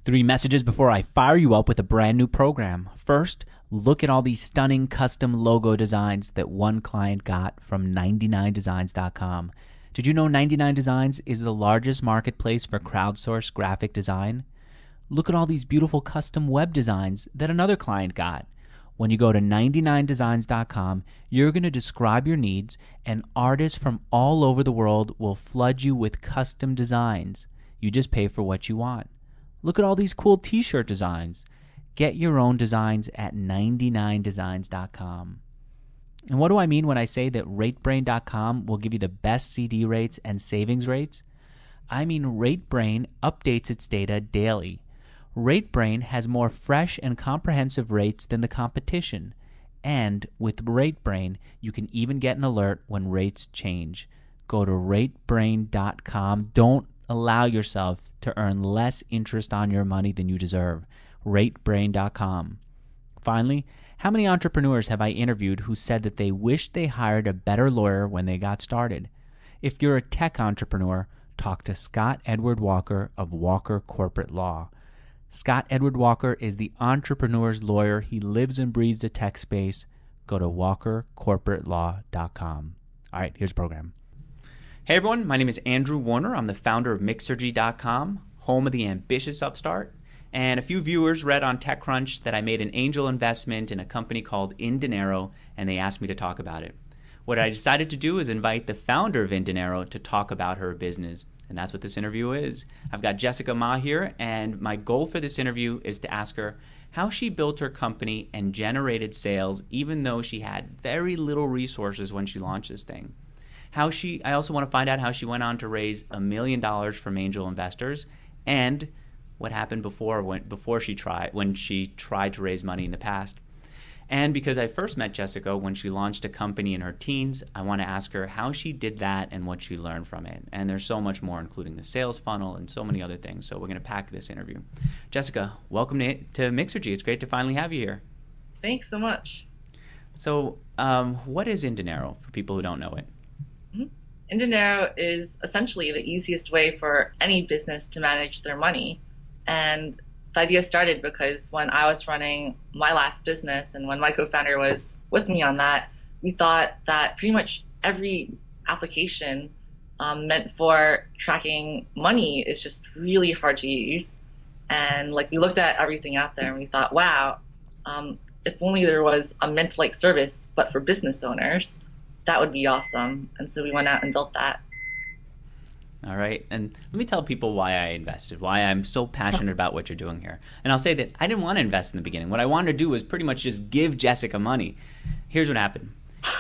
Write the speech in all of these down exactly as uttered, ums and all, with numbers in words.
Three messages before I fire you up with a brand new program. First, look at all these stunning custom logo designs that one client got from ninety-nine designs dot com. Did you know ninety-nine Designs is the largest marketplace for crowdsourced graphic design? Look at all these beautiful custom web designs that another client got. When you go to ninety-nine designs dot com, you're going to describe your needs, and artists from all over the world will flood you with custom designs. You just pay for what you want. Look at all these cool t-shirt designs. Get your own designs at ninety-nine designs dot com. And what do I mean when I say that rate brain dot com will give you the best C D rates and savings rates? I mean RateBrain updates its data daily. RateBrain has more fresh and comprehensive rates than the competition. And with RateBrain, you can even get an alert when rates change. Go to rate brain dot com. Don't allow yourself to earn less interest on your money than you deserve. rate brain dot com. Finally, how many entrepreneurs have I interviewed who said that they wished they hired a better lawyer when they got started? If you're a tech entrepreneur, talk to Scott Edward Walker of Walker Corporate Law. Scott Edward Walker is the entrepreneur's lawyer. He lives and breathes the tech space. Go to walker corporate law dot com. All right, here's the program. Hey everyone, my name is Andrew Warner. I'm the founder of Mixergy dot com, home of the ambitious upstart. And a few viewers read on TechCrunch that I made an angel investment in a company called Indinero, and they asked me to talk about it. What I decided to do is invite the founder of Indinero to talk about her business. And that's what this interview is. I've got Jessica Ma here, and my goal for this interview is to ask her how she built her company and generated sales even though she had very little resources when she launched this thing. How she, I also want to find out how she went on to raise a million dollars from angel investors, and what happened before when before she tried when she tried to raise money in the past. And because I first met Jessica when she launched a company in her teens, I want to ask her how she did that and what she learned from it. And there's so much more, including the sales funnel and so many other things. So we're going to pack this interview. Jessica, welcome to, to Mixergy. It's great to finally have you here. Thanks so much. So um, what is Indinero for people who don't know it? Mm-hmm. Indinero is essentially the easiest way for any business to manage their money. And the idea started because when I was running my last business and when my co-founder was with me on that, we thought that pretty much every application um, meant for tracking money is just really hard to use. And like we looked at everything out there and we thought, wow, um, if only there was a Mint-like service, but for business owners, that would be awesome. And so we went out and built that. All right. And let me tell people why I invested, why I'm so passionate about what you're doing here. And I'll say that I didn't want to invest in the beginning. What I wanted to do was pretty much just give Jessica money. Here's what happened.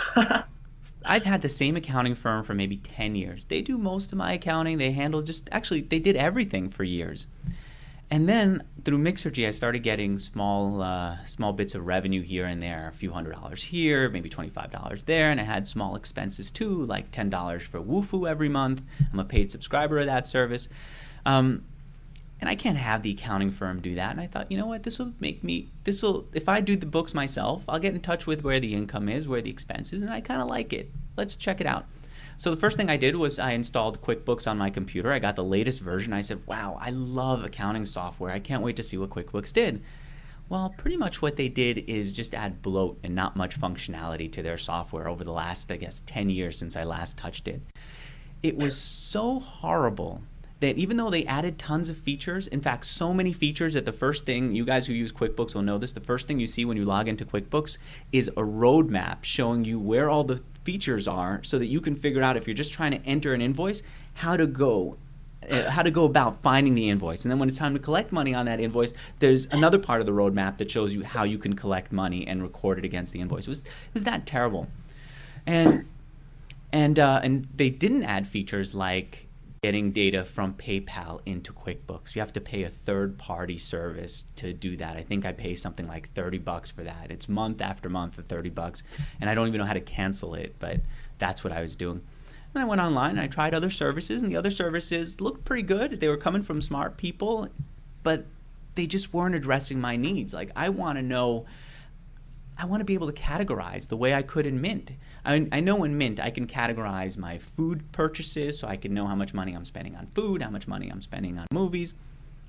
I've had the same accounting firm for maybe ten years. They do most of my accounting. They handle just, actually, they did everything for years. And then through Mixergy, I started getting small uh, small bits of revenue here and there, a few hundred dollars here, maybe twenty-five dollars there, and I had small expenses too, like ten dollars for Wufoo every month. I'm a paid subscriber of that service. Um, and I can't have the accounting firm do that. And I thought, you know what, this will make me, this will, if I do the books myself, I'll get in touch with where the income is, where the expense is, and I kind of like it. Let's check it out. So the first thing I did was I installed QuickBooks on my computer. I got the latest version. I said, wow, I love accounting software. I can't wait to see what QuickBooks did. Well, pretty much what they did is just add bloat and not much functionality to their software over the last, I guess, ten years since I last touched it. It was so horrible that even though they added tons of features, in fact, so many features that the first thing, you guys who use QuickBooks will know this, the first thing you see when you log into QuickBooks is a roadmap showing you where all the features are so that you can figure out if you're just trying to enter an invoice, how to go uh, how to go about finding the invoice. And then when it's time to collect money on that invoice, there's another part of the roadmap that shows you how you can collect money and record it against the invoice. It was, it was that terrible. And, and, uh, and they didn't add features like getting data from PayPal into QuickBooks. You have to pay a third-party service to do that. I think I pay something like thirty bucks for that. It's month after month for thirty bucks, and I don't even know how to cancel it, but that's what I was doing. And I went online and I tried other services, and the other services looked pretty good. They were coming from smart people, but they just weren't addressing my needs. Like, I want to know, I want to be able to categorize the way I could in Mint. I, I know in Mint I can categorize my food purchases, so I can know how much money I'm spending on food, how much money I'm spending on movies.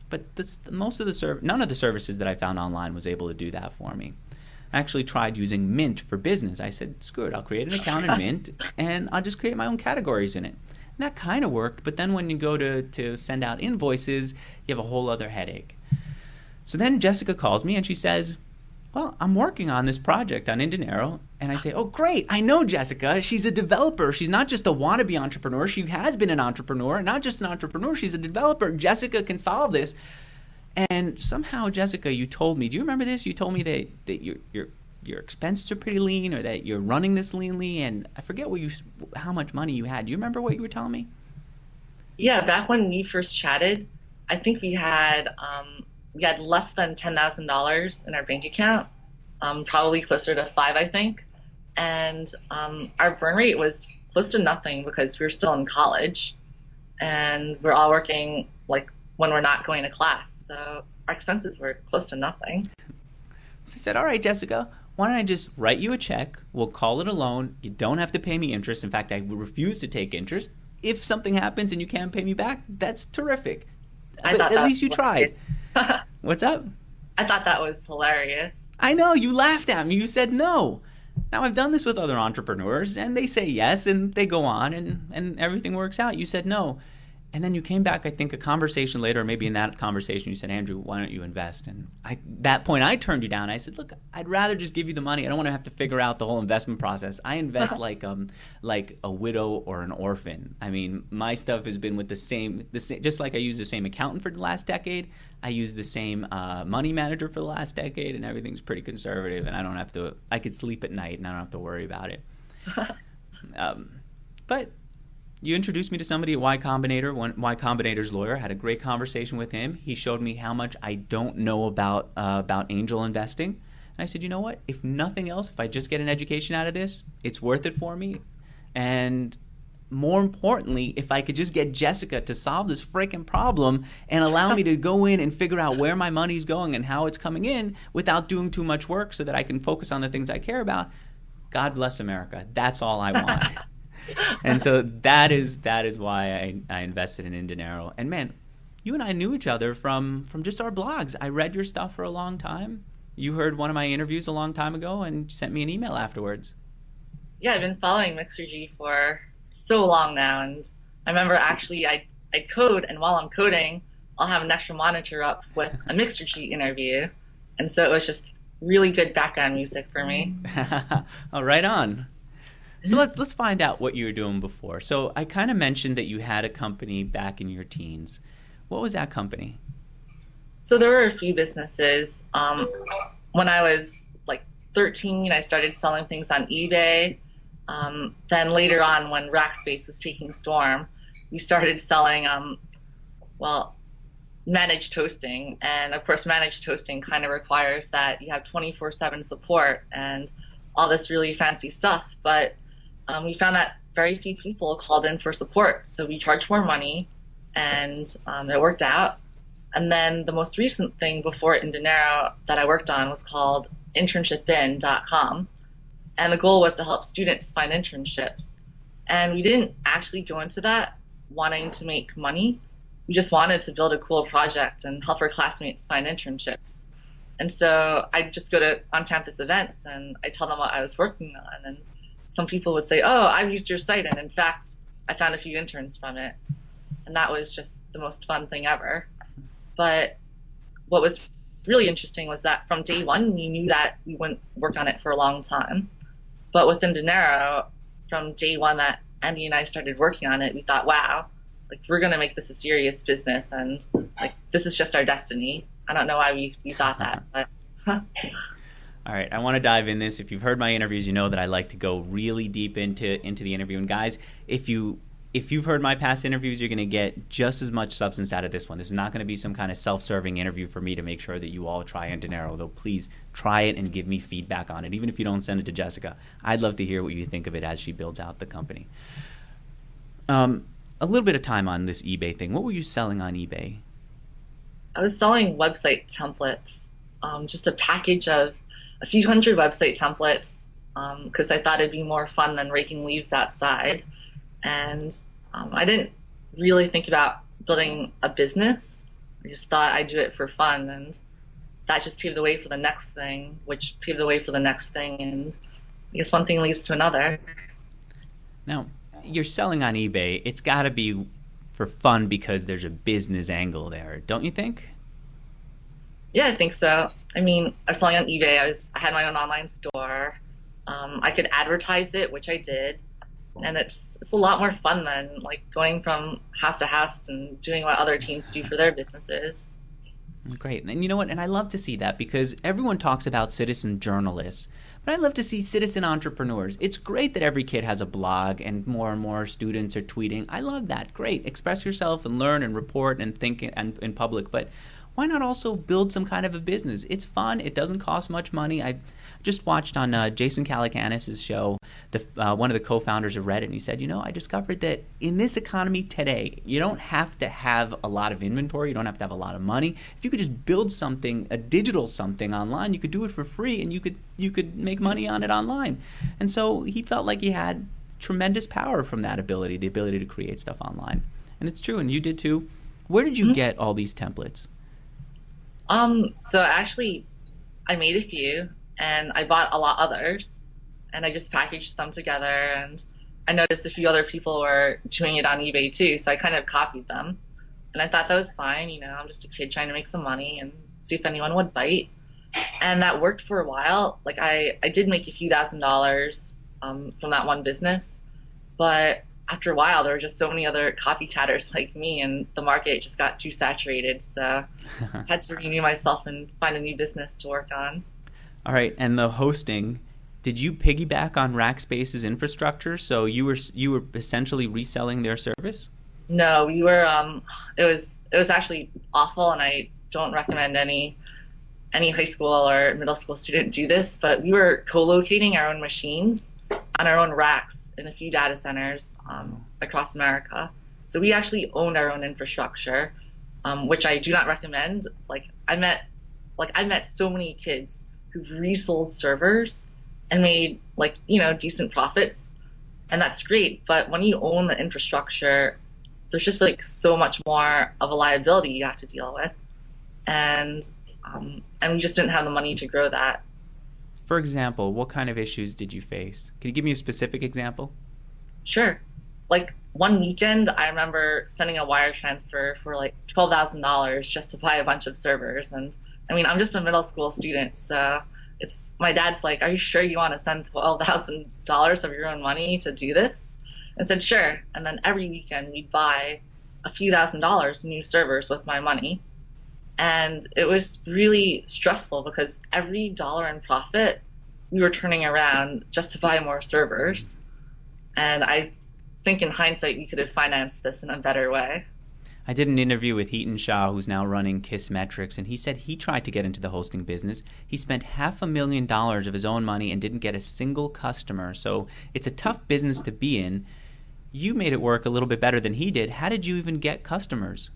but this, most of the serv- none of the services that I found online was able to do that for me. I actually tried using Mint for business. I said, screw it, I'll create an account in Mint and I'll just create my own categories in it. And that kind of worked, but then when you go to, to send out invoices, you have a whole other headache. So then Jessica calls me and she says, well, I'm working on this project on Indinero. And I say, oh, great. I know Jessica. She's a developer. She's not just a wannabe entrepreneur. She has been an entrepreneur, not just an entrepreneur. She's a developer. Jessica can solve this. And somehow, Jessica, you told me, do you remember this? You told me that, that your, your, your expenses are pretty lean, or that you're running this leanly. And I forget what you, how much money you had. Do you remember what you were telling me? Yeah, back when we first chatted, I think we had um, we had less than ten thousand dollars in our bank account, um, probably closer to five, I think. And um, our burn rate was close to nothing because we were still in college and we're all working like when we're not going to class. So our expenses were close to nothing. So I said, all right, Jessica, why don't I just write you a check? We'll call it a loan. You don't have to pay me interest. In fact, I refuse to take interest. If something happens and you can't pay me back, that's terrific. I but thought at least you tried. tried. What's up? I thought that was hilarious. I know. You laughed at me. You said no. Now, I've done this with other entrepreneurs, and they say yes, and they go on, and, and everything works out. You said no. And then you came back, I think, a conversation later, maybe in that conversation, you said, Andrew, why don't you invest? And I, that point, I turned you down. I said, look, I'd rather just give you the money. I don't want to have to figure out the whole investment process. I invest like um like a widow or an orphan. I mean, my stuff has been with the same, the same just like I use the same accountant for the last decade. I use the same uh, money manager for the last decade, and everything's pretty conservative, and I don't have to, I could sleep at night, and I don't have to worry about it. um, but... You introduced me to somebody at Y Combinator, one, Y Combinator's lawyer. I had a great conversation with him. He showed me how much I don't know about uh, about angel investing. And I said, you know what? If nothing else, if I just get an education out of this, it's worth it for me. And more importantly, if I could just get Jessica to solve this freaking problem and allow me to go in and figure out where my money's going and how it's coming in without doing too much work so that I can focus on the things I care about, God bless America. That's all I want. And so that is that is why I, I invested in Indinero. And man, you and I knew each other from, from just our blogs. I read your stuff for a long time. You heard one of my interviews a long time ago and sent me an email afterwards. Yeah, I've been following Mixergy for so long now. And I remember actually I, I code, and while I'm coding, I'll have an extra monitor up with a Mixergy interview. And so it was just really good background music for me. Oh, right on. So let, let's find out what you were doing before. So I kind of mentioned that you had a company back in your teens. What was that company? So there were a few businesses. Um, when I was like thirteen, I started selling things on eBay. Um, then later on, when Rackspace was taking storm, we started selling, um, well, managed hosting. And of course, managed hosting kind of requires that you have twenty-four seven support and all this really fancy stuff. But Um, we found that very few people called in for support, so we charged more money, and um, it worked out. And then the most recent thing before Indinero that I worked on was called internship in dot com, and the goal was to help students find internships. And we didn't actually go into that wanting to make money. We just wanted to build a cool project and help our classmates find internships. And so I'd just go to on-campus events, and I tell them what I was working on, and some people would say, oh, I've used your site, and in fact, I found a few interns from it. And that was just the most fun thing ever. But what was really interesting was that from day one, we knew that we wouldn't work on it for a long time. But with Indinero, from day one that Andy and I started working on it, we thought, wow, like we're going to make this a serious business, and like this is just our destiny. I don't know why we, we thought that, but all right, I want to dive in this. If you've heard my interviews, you know that I like to go really deep into into the interview. And guys, if you if you've heard my past interviews, you're going to get just as much substance out of this one. This is not going to be some kind of self-serving interview for me to make sure that you all try Indinero. Though please try it and give me feedback on it, even if you don't send it to Jessica. I'd love to hear what you think of it as she builds out the company. Um, a little bit of time on this eBay thing. What were you selling on eBay? I was selling website templates, um, just a package of a few hundred website templates, because um, I thought it'd be more fun than raking leaves outside. And um, I didn't really think about building a business. I just thought I'd do it for fun, and that just paved the way for the next thing, which paved the way for the next thing, and I guess one thing leads to another. Now, you're selling on eBay. It's got to be for fun because there's a business angle there, don't you think? Yeah, I think so. I mean, I was selling on eBay. I was I had my own online store. Um, I could advertise it, which I did, and it's it's a lot more fun than like going from house to house and doing what other teens do for their businesses. Great. And you know what? And I love to see that because everyone talks about citizen journalists, but I love to see citizen entrepreneurs. It's great that every kid has a blog and more and more students are tweeting. I love that. Great. Express yourself and learn and report and think in, in public. But why not also build some kind of a business? It's fun. It doesn't cost much money. I just watched on uh, Jason Calacanis' show, the, uh, one of the co-founders of Reddit, and he said, you know, I discovered that in this economy today, you don't have to have a lot of inventory. You don't have to have a lot of money. If you could just build something, a digital something online, you could do it for free, and you could you could make money on it online. And so he felt like he had tremendous power from that ability, the ability to create stuff online. And it's true, and you did too. Where did you Mhm. get all these templates? Um, so actually, I made a few, and I bought a lot others, and I just packaged them together. And I noticed a few other people were doing it on eBay too, so I kind of copied them. And I thought that was fine. You know, I'm just a kid trying to make some money and see if anyone would bite. And that worked for a while. Like I, I did make a few thousand dollars um, from that one business, but after a while, there were just so many other copycatters like me, and the market just got too saturated. So I had to renew myself and find a new business to work on. All right, and the hosting, did you piggyback on Rackspace's infrastructure? So you were you were essentially reselling their service? No, we were. Um, it was it was actually awful, and I don't recommend any any high school or middle school student do this. But we were co-locating our own machines on our own racks in a few data centers um, across America. So we actually owned our own infrastructure, um, which I do not recommend. Like I met, like I met so many kids who've resold servers and made like you know decent profits, and that's great. But when you own the infrastructure, there's just like so much more of a liability you have to deal with, and um, and we just didn't have the money to grow that. For example, what kind of issues did you face? Can you give me a specific example? Sure. Like one weekend, I remember sending a wire transfer for like twelve thousand dollars just to buy a bunch of servers. And I mean, I'm just a middle school student, so it's my dad's like, "Are you sure you want to send twelve thousand dollars of your own money to do this?" I said, "Sure." And then every weekend, we'd buy a few thousand dollars new servers with my money. And it was really stressful because every dollar in profit we were turning around just to buy more servers. And I think in hindsight, we could have financed this in a better way. I did an interview with Heaton Shah, who's now running Kissmetrics, and he said he tried to get into the hosting business. He spent half a million dollars of his own money and didn't get a single customer. So it's a tough business to be in. You made it work a little bit better than he did. How did you even get customers?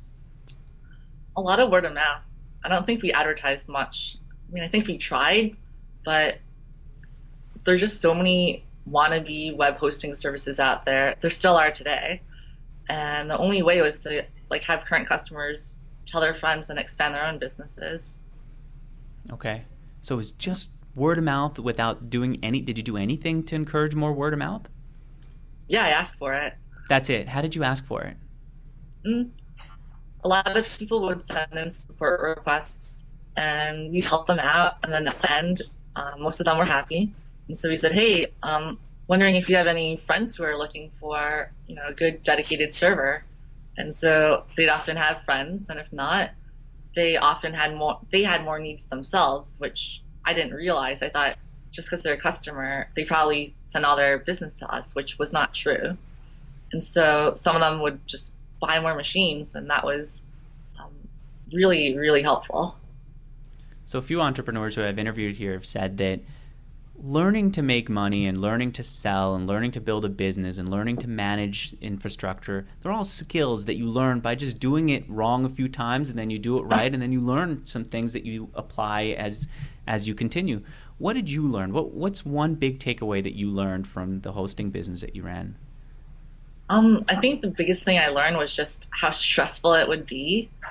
A lot of word of mouth. I don't think we advertised much. I mean, I think we tried, but there's just so many wannabe web hosting services out there. There still are today. And the only way was to like have current customers tell their friends and expand their own businesses. Okay. So it's just word of mouth without doing any, did you do anything to encourage more word of mouth? Yeah, I asked for it. That's it. How did you ask for it? Mm. A lot of people would send in support requests, and we'd help them out. And then at the end, um, most of them were happy. And so we said, "Hey, um, wondering if you have any friends who are looking for, you know, a good dedicated server." And so they'd often have friends, and if not, they often had more. They had more needs themselves, which I didn't realize. I thought just because they're a customer, they probably send all their business to us, which was not true. And so some of them would just buy more machines, and that was um, really, really helpful. So a few entrepreneurs who I've interviewed here have said that learning to make money and learning to sell and learning to build a business and learning to manage infrastructure, they're all skills that you learn by just doing it wrong a few times, and then you do it right, and then you learn some things that you apply as as you continue. What did you learn? What What's one big takeaway that you learned from the hosting business that you ran? Um, I think the biggest thing I learned was just how stressful it would be,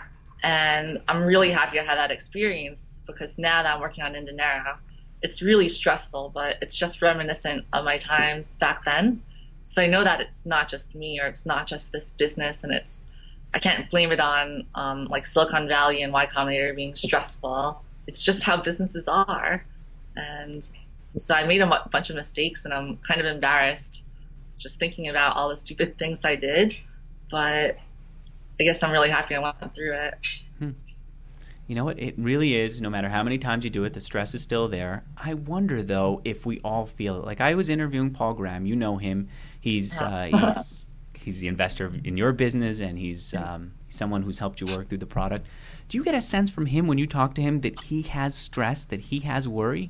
And I'm really happy I had that experience because now that I'm working on Indenaro, it's really stressful, but it's just reminiscent of my times back then. So I know that it's not just me or it's not just this business, and it's I can't blame it on um, like Silicon Valley and Y Combinator being stressful. It's just how businesses are, and so I made a mu- bunch of mistakes, and I'm kind of embarrassed just thinking about all the stupid things I did. But I guess I'm really happy I went through it. Hmm. You know what? It really is. No matter how many times you do it, the stress is still there. I wonder, though, if we all feel it. Like I was interviewing Paul Graham. You know him. He's uh, he's he's the investor in your business, and he's um, someone who's helped you work through the product. Do you get a sense from him when you talk to him that he has stress, that he has worry?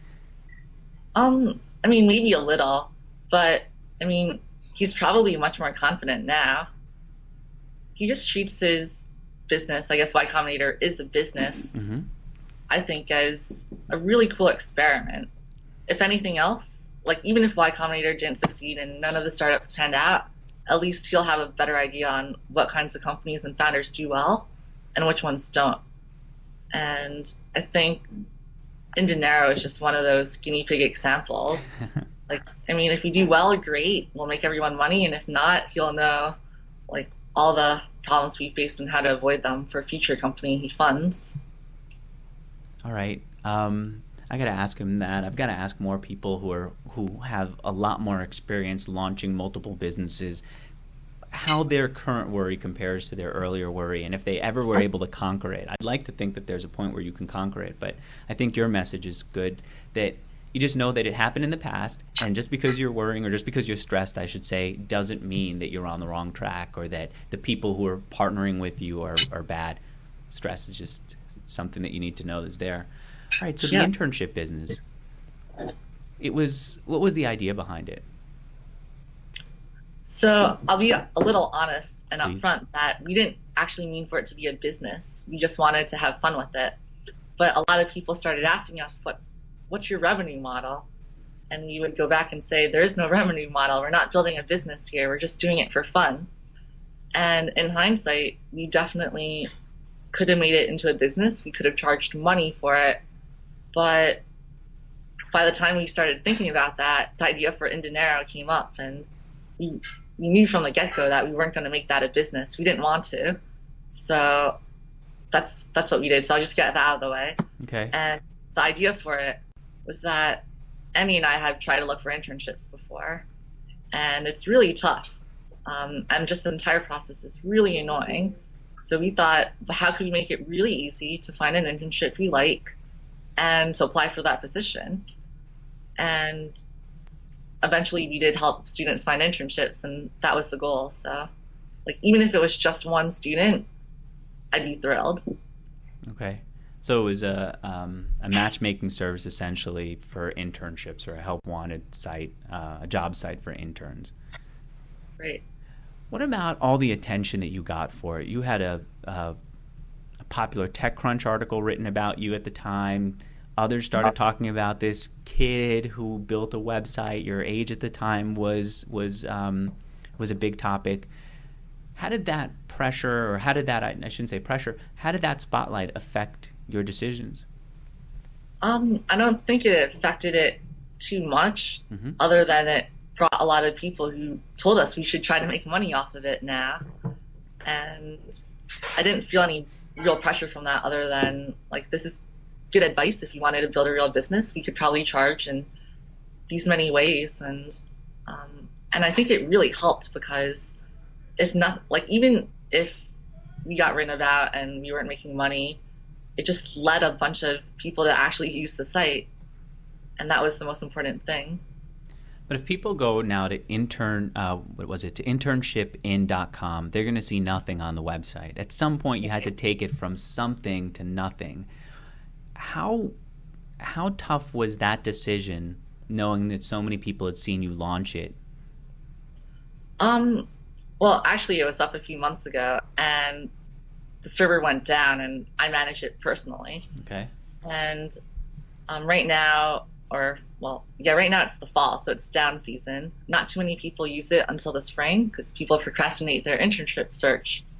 Um, I mean, maybe a little, but I mean, he's probably much more confident now. He just treats his business, I guess Y Combinator is a business, Mm-hmm. I think, as a really cool experiment. If anything else, like even if Y Combinator didn't succeed and none of the startups panned out, at least he'll have a better idea on what kinds of companies and founders do well and which ones don't. And I think Indenaro is just one of those guinea pig examples. Like, I mean, if we do well, great, we'll make everyone money, and if not, he'll know like all the problems we faced and how to avoid them for future company he funds. All right. Um, I got to ask him that. I've got to ask more people who are who have a lot more experience launching multiple businesses how their current worry compares to their earlier worry, and if they ever were able to conquer it. I'd like to think that there's a point where you can conquer it, but I think your message is good, that you just know that it happened in the past, and just because you're worrying, or just because you're stressed, I should say, doesn't mean that you're on the wrong track or that the people who are partnering with you are, are bad. Stress is just something that you need to know is there. All right, so the Yeah. internship business, it was, what was the idea behind it? So I'll be a little honest and Please. upfront that we didn't actually mean for it to be a business. We just wanted to have fun with it. But a lot of people started asking us, "What's what's your revenue model?" And we would go back and say, "There is no revenue model. We're not building a business here. We're just doing it for fun." And in hindsight, we definitely could have made it into a business. We could have charged money for it. But by the time we started thinking about that, the idea for Indenaro came up, and we, we knew from the get-go that we weren't going to make that a business. We didn't want to. So that's that's what we did. So I'll just get that out of the way. Okay. And the idea for it was that Emmy and I had tried to look for internships before, and it's really tough. Um, and just the entire process is really annoying. So we thought, how could we make it really easy to find an internship we like and to apply for that position? And eventually we did help students find internships, and that was the goal. So like even if it was just one student, I'd be thrilled. Okay. So it was a, um, a matchmaking service essentially for internships, or a help wanted site, uh, a job site for interns. Right. What about all the attention that you got for it? You had a, a, a popular TechCrunch article written about you at the time. Others started talking about this kid who built a website. Your age at the time was was um, was a big topic. How did that pressure, or how did that, I shouldn't say pressure, how did that spotlight affect your decisions? Um, I don't think it affected it too much, Mm-hmm. other than it brought a lot of people who told us we should try to make money off of it now. And I didn't feel any real pressure from that, other than like, this is good advice. If you wanted to build a real business, we could probably charge in these many ways. And um, and I think it really helped, because if not, like even if we got written about and we weren't making money, it just led a bunch of people to actually use the site, and that was the most important thing. But if people go now to intern, uh, what was it, to internship in dot com, they're going to see nothing on the website. At some point, you had to take it from something to nothing. How how tough was that decision, knowing that so many people had seen you launch it? Um, well, actually, it was up a few months ago, and the server went down, and I managed it personally. Okay. And um, right now, or well, yeah, right now it's the fall, so it's down season. Not too many people use it until the spring, because people procrastinate their internship search.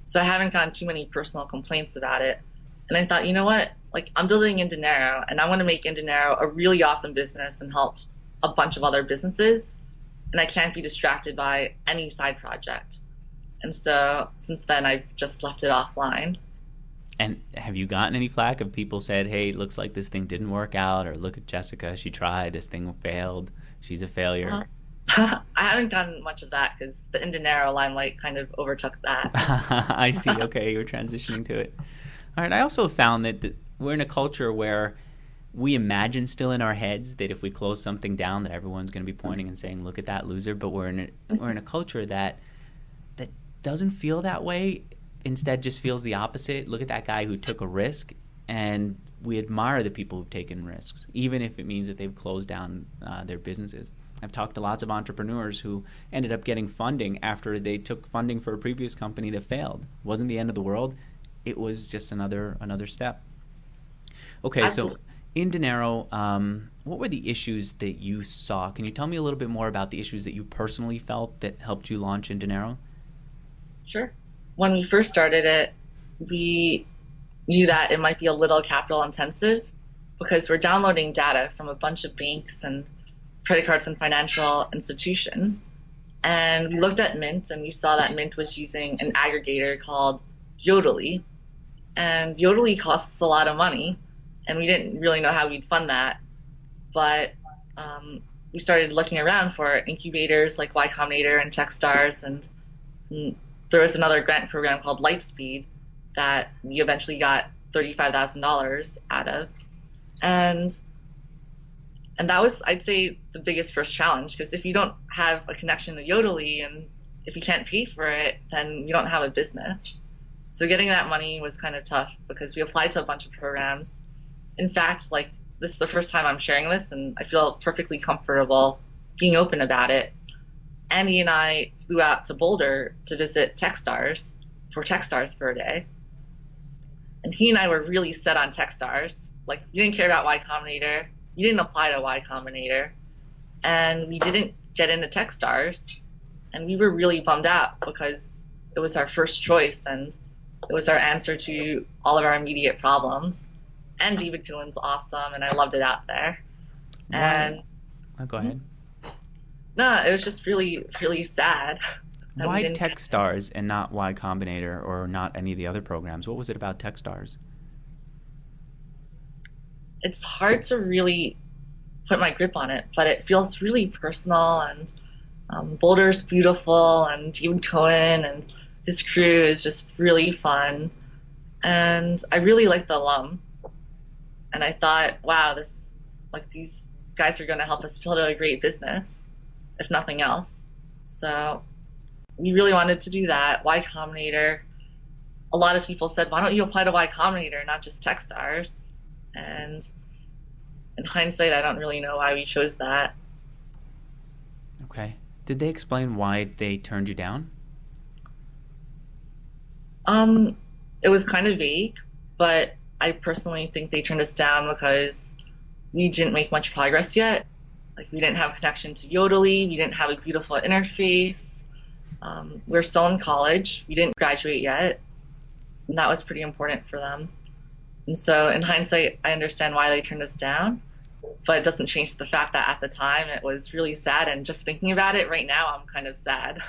So I haven't gotten too many personal complaints about it. And I thought, you know what? Like, I'm building Indinero, and I want to make Indinero a really awesome business and help a bunch of other businesses. And I can't be distracted by any side project. And so since then, I've just left it offline. And have you gotten any flack? Have people said, hey, it looks like this thing didn't work out, or look at Jessica, she tried, this thing failed, she's a failure? Uh, I haven't gotten much of that because the Indinero limelight kind of overtook that. I see. Okay, you're transitioning to it. All right. I also found that th- we're in a culture where we imagine still in our heads that if we close something down that everyone's going to be pointing and saying, look at that loser. But we're in a, we're in a culture that that doesn't feel that way. Instead just feels the opposite. Look at that guy who took a risk. And we admire the people who've taken risks, even if it means that they've closed down uh, their businesses. I've talked to lots of entrepreneurs who ended up getting funding after they took funding for a previous company that failed. It wasn't the end of the world. It was just another another step. Okay, Absolutely. So in Dinero, um, what were the issues that you saw? Can you tell me a little bit more about the issues that you personally felt that helped you launch in Dinero? Sure. When we first started it, we knew that it might be a little capital intensive because we're downloading data from a bunch of banks and credit cards and financial institutions. And we looked at Mint and we saw that Mint was using an aggregator called Yodlee. And Yodlee costs a lot of money, and we didn't really know how we'd fund that. But um, we started looking around for incubators like Y Combinator and Techstars, and, and there was another grant program called Lightspeed that we eventually got thirty-five thousand dollars out of. And And that was, I'd say, the biggest first challenge, because if you don't have a connection to Yodlee and if you can't pay for it, then you don't have a business. So getting that money was kind of tough because we applied to a bunch of programs. In fact, like, this is the first time I'm sharing this, and I feel perfectly comfortable being open about it. Andy and I flew out to Boulder to visit Techstars for Techstars for a day. And he and I were really set on Techstars. Like, we didn't care about Y Combinator. We didn't apply to Y Combinator, and we didn't get into Techstars, and we were really bummed out because it was our first choice and it was our answer to all of our immediate problems. And David Cohen's awesome, and I loved it out there. Wow. And oh, go ahead. No, it was just really, really sad. Why Techstars and not Y Combinator or not any of the other programs? What was it about Techstars? It's hard to really put my grip on it, but it feels really personal, and um, Boulder's beautiful, and David Cohen and his crew is just really fun, and I really like the alum, and I thought, wow, this, like, these guys are going to help us build a great business, if nothing else. So we really wanted to do that. Y Combinator, a lot of people said, why don't you apply to Y Combinator, not just Techstars? And in hindsight, I don't really know why we chose that. Okay. Did they explain why they turned you down? Um, it was kind of vague, but I personally think they turned us down because we didn't make much progress yet. Like, we didn't have a connection to Yodlee, we didn't have a beautiful interface. Um, we we're still in college, we didn't graduate yet, and that was pretty important for them. And so in hindsight, I understand why they turned us down, but it doesn't change the fact that at the time it was really sad, and just thinking about it right now, I'm kind of sad.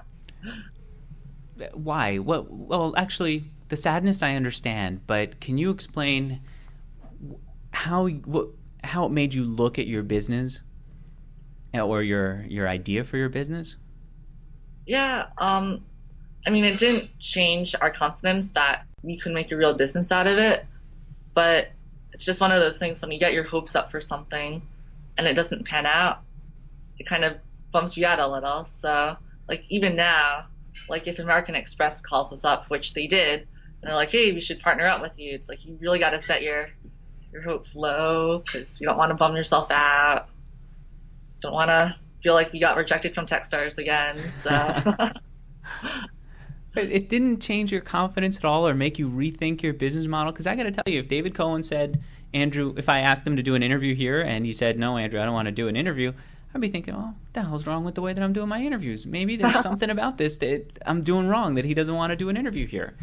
Why? What? Well, actually, the sadness I understand, but can you explain how what, how it made you look at your business or your your idea for your business? Yeah, um, I mean, it didn't change our confidence that we could make a real business out of it, but it's just one of those things when you get your hopes up for something and it doesn't pan out, it kind of bumps you out a little. So, like, even now, like, if American Express calls us up, which they did, and they're like, hey, we should partner up with you, it's like, you really got to set your your hopes low because you don't want to bum yourself out. Don't want to feel like we got rejected from Techstars again. So it didn't change your confidence at all or make you rethink your business model? Because I got to tell you, if David Cohen said, Andrew, if I asked him to do an interview here and he said, no, Andrew, I don't want to do an interview, I'd be thinking, well, what the hell's wrong with the way that I'm doing my interviews? Maybe there's something about this that I'm doing wrong, that he doesn't want to do an interview here.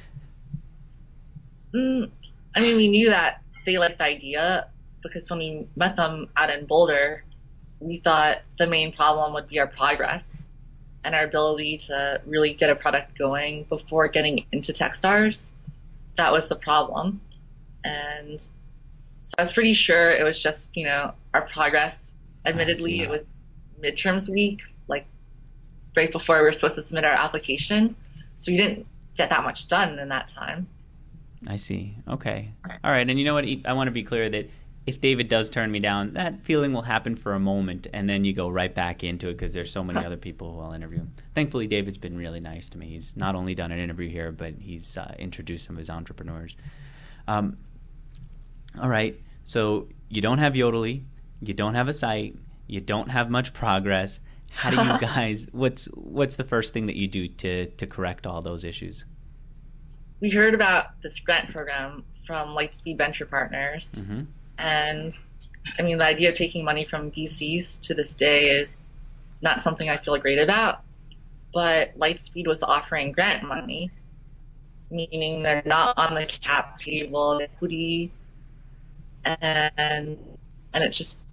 Mm, I mean, we knew that they liked the idea because when we met them out in Boulder, we thought the main problem would be our progress and our ability to really get a product going before getting into Techstars. That was the problem. And so I was pretty sure it was just, you know, our progress. Admittedly, it was midterms week, like right before we were supposed to submit our application. So we didn't get that much done in that time. I see. Okay. All right. And you know what? I want to be clear that if David does turn me down, that feeling will happen for a moment, and then you go right back into it because there's so many other people who I'll interview. Thankfully, David's been really nice to me. He's not only done an interview here, but he's uh, introduced some of his entrepreneurs. Um, all right. So you don't have Yodlee, you don't have a site, you don't have much progress. How do you guys? What's what's the first thing that you do to to correct all those issues? We heard about this grant program from Lightspeed Venture Partners. Mm-hmm. And I mean, the idea of taking money from V Cs to this day is not something I feel great about. But Lightspeed was offering grant money, meaning they're not on the cap table, equity, and and it's just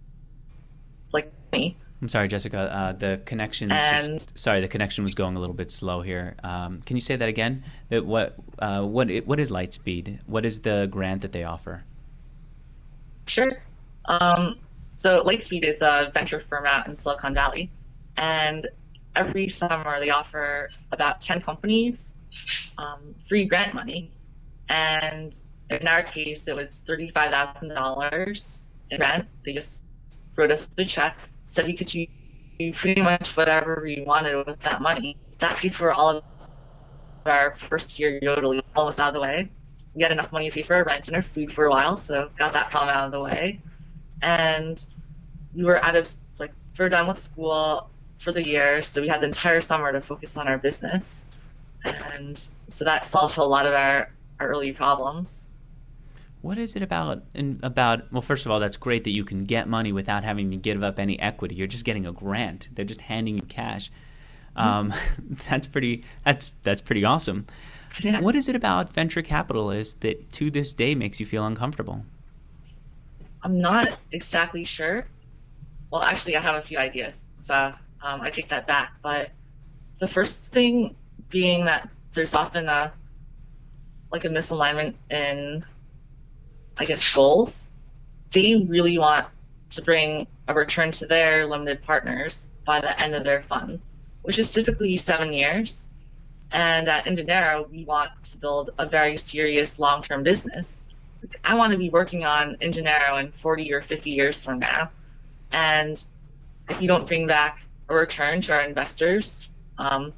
like me. I'm sorry, Jessica. Uh, the connection's And- just sorry. The connection was going a little bit slow here. Um, can you say that again? That what uh, what what is Lightspeed? What is the grant that they offer? Sure. Um, so Lightspeed is a venture firm out in Silicon Valley, and every summer they offer about ten companies um, free grant money. And in our case, it was thirty-five thousand dollars in grant. They just wrote us the check, said we could do pretty much whatever we wanted with that money. That paid for all of our first year Yodlee almost out of the way. We had enough money to pay for our rent and our food for a while, so got that problem out of the way. And we were out of, like, we were done with school for the year, so we had the entire summer to focus on our business. And so that solved a lot of our, our early problems. What is it about? In, about well, first of all, that's great that you can get money without having to give up any equity. You're just getting a grant. They're just handing you cash. Um, that's pretty. That's that's pretty awesome. Yeah. What is it about venture capitalists that to this day makes you feel uncomfortable? I'm not exactly sure. Well, actually, I have a few ideas, so um, I take that back. But the first thing being that there's often a like a misalignment in, I guess, goals. They really want to bring a return to their limited partners by the end of their fund, which is typically seven years. And at Indenaro, we want to build a very serious long-term business. I want to be working on Indenaro in forty or fifty years from now. And if you don't bring back a return to our investors, um,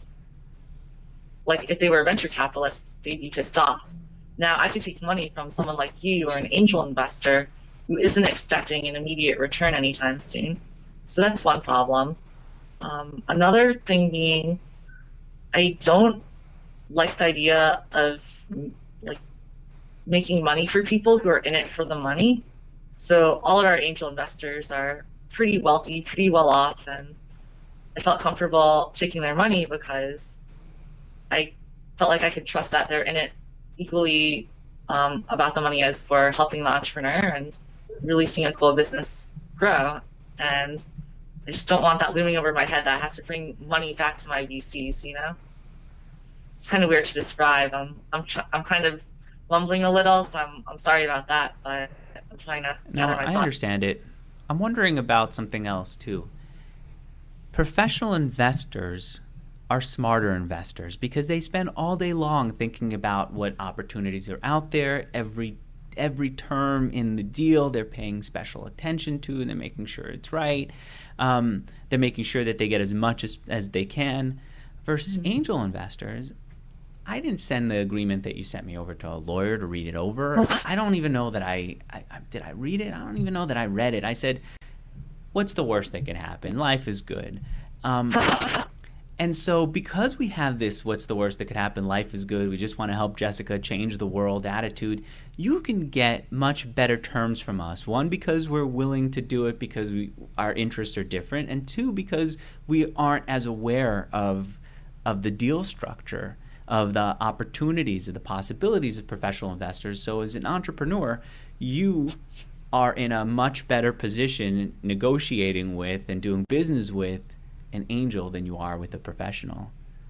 like if they were venture capitalists, they'd be pissed off. Now, I could take money from someone like you or an angel investor who isn't expecting an immediate return anytime soon. So that's one problem. Um, another thing being, I don't like the idea of like making money for people who are in it for the money. So all of our angel investors are pretty wealthy, pretty well off, and I felt comfortable taking their money because I felt like I could trust that they're in it equally um, about the money as for helping the entrepreneur and really seeing a cool business grow. And I just don't want that looming over my head that I have to bring money back to my V Cs, you know? It's kind of weird to describe. I'm I'm tr- I'm kind of mumbling a little, so I'm I'm sorry about that, but I'm trying to No, gather my I thoughts. understand it. I'm wondering about something else too. Professional investors are smarter investors because they spend all day long thinking about what opportunities are out there. Every every term in the deal they're paying special attention to, and they're making sure it's right. Um, they're making sure that they get as much as, as they can. Versus mm-hmm. angel investors, I didn't send the agreement that you sent me over to a lawyer to read it over. I don't even know that I, I, I did I read it? I don't even know that I read it. I said, what's the worst that can happen? Life is good. Um, And so, because we have this, what's the worst that could happen? Life is good. We just want to help Jessica change the world attitude. You can get much better terms from us. One, because we're willing to do it because we, our interests are different. And two, because we aren't as aware of, of the deal structure, of the opportunities, of the possibilities of professional investors. So, as an entrepreneur, you are in a much better position negotiating with and doing business with an angel than you are with a professional.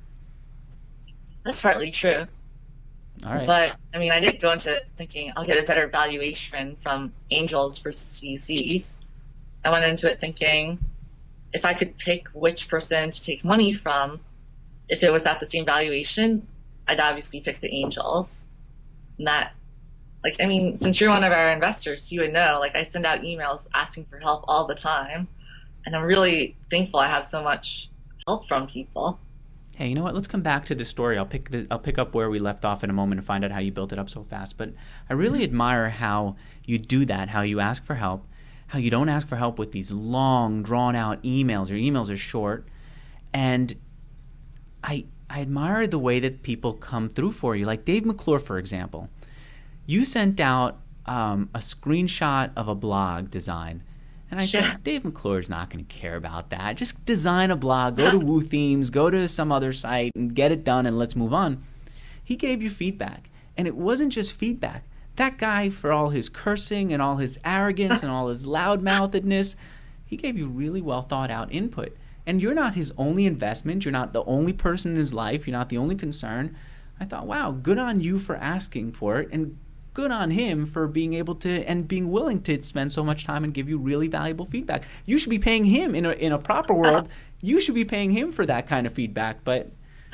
That's partly true. All right. But I mean, I didn't go into it thinking I'll get a better valuation from angels versus V Cs. I went into it thinking if I could pick which person to take money from, if it was at the same valuation, I'd obviously pick the angels. And that, like, I mean, since you're one of our investors, you would know, like, I send out emails asking for help all the time. And I'm really thankful I have so much help from people. Hey, you know what? Let's come back to the story. I'll pick the I'll pick up where we left off in a moment and find out how you built it up so fast. But I really admire how you do that, how you ask for help, how you don't ask for help with these long, drawn-out emails. Your emails are short. And I I admire the way that people come through for you. Like Dave McClure, for example. You sent out um, a screenshot of a blog design. And I Yeah. said, Dave McClure's not going to care about that. Just design a blog, go to Woo Themes, go to some other site and get it done and let's move on. He gave you feedback. And it wasn't just feedback. That guy, for all his cursing and all his arrogance and all his loudmouthedness, he gave you really well thought out input. And you're not his only investment. You're not the only person in his life. You're not the only concern. I thought, wow, good on you for asking for it. And good on him for being able to and being willing to spend so much time and give you really valuable feedback. You should be paying him in a in a proper world. You should be paying him for that kind of feedback, but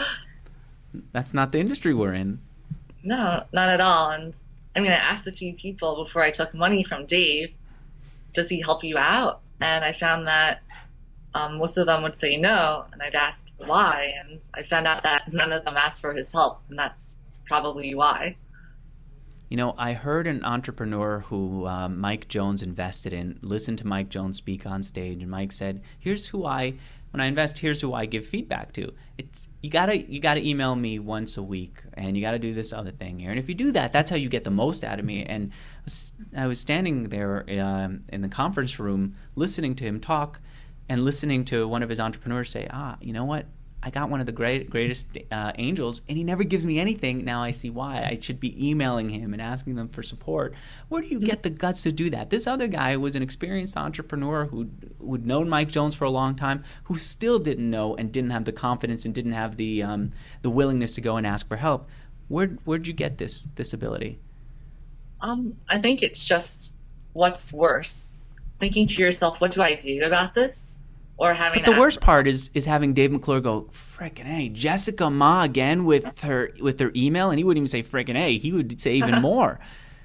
that's not the industry we're in. No, not at all. And I mean, I asked a few people before I took money from Dave, does he help you out? And I found that um, most of them would say no. And I'd ask why. And I found out that none of them asked for his help. And that's probably why. You know, I heard an entrepreneur who uh, Mike Jones invested in, listened to Mike Jones speak on stage, and Mike said, here's who I, when I invest, here's who I give feedback to. It's you gotta you gotta email me once a week, and you gotta do this other thing here. And if you do that, that's how you get the most out of me. And I was standing there um, in the conference room listening to him talk and listening to one of his entrepreneurs say, ah, you know what? I got one of the great, greatest uh, angels, and he never gives me anything. Now I see why. I should be emailing him and asking them for support. Where do you get the guts to do that? This other guy was an experienced entrepreneur who who'd known Mike Jones for a long time, who still didn't know and didn't have the confidence and didn't have the um, the willingness to go and ask for help. Where where'd you get this this ability? Um, I think it's just what's worse, thinking to yourself, what do I do about this? Or having But the worst part is is having Dave McClure go, frickin' hey, Jessica Ma again with her with her email, and he wouldn't even say frickin' hey, he would say even more.